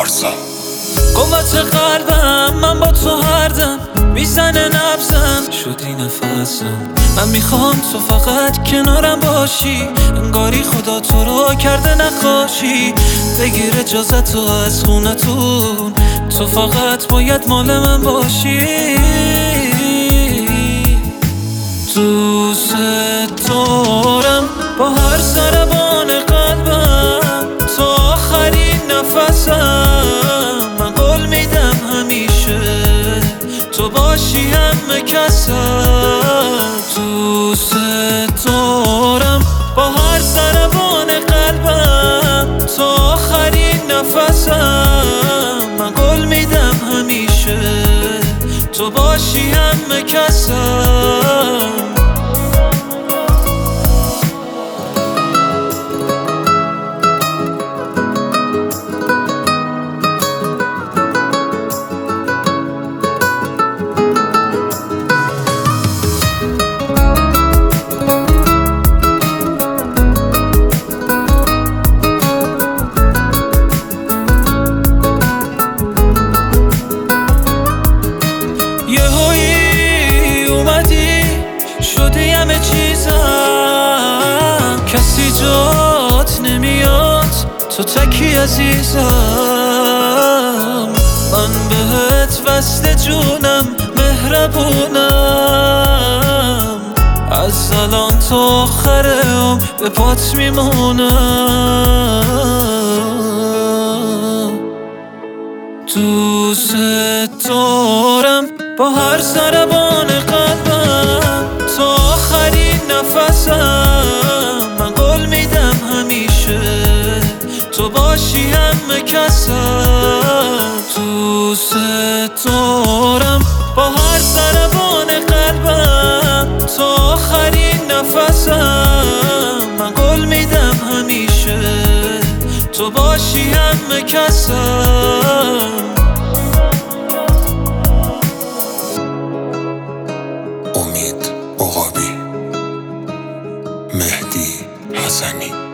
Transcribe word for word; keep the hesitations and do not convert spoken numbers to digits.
پارسا. قوت قلبم من با تو هر دم میزنه نبزم شدی نفسم. من میخوام تو فقط کنارم باشی، انگاری خدا تو رو کرده نقاشی. بگیر اجازت تو از خونتون، تو فقط باید مال من باشی. دوست دارم با هر ضربان قلبم، تو آخرین نفسم. من قول میدم همیشه تو باشی همه کسم. دوست دارم با هر ضربان قلبم، تو آخرین نفسم. من قول میدم همیشه تو باشی همه کسم. شدی همه چیزم، کسی جات نمیاد، تو تکی عزیزم. من بهت وصل جونم، مهربونم، از الان تا آخر عمر به پات میمونم. دوست دارم با هر ضربان قلبم، تو آخرین نفسم. من قول میدم همیشه تو باشی همه کسم. دوست دارم با هر ضربان قلبم، تو آخرین نفسم. من قول میدم همیشه تو باشی همه کسم. امید عقابی، مهدی حسنی.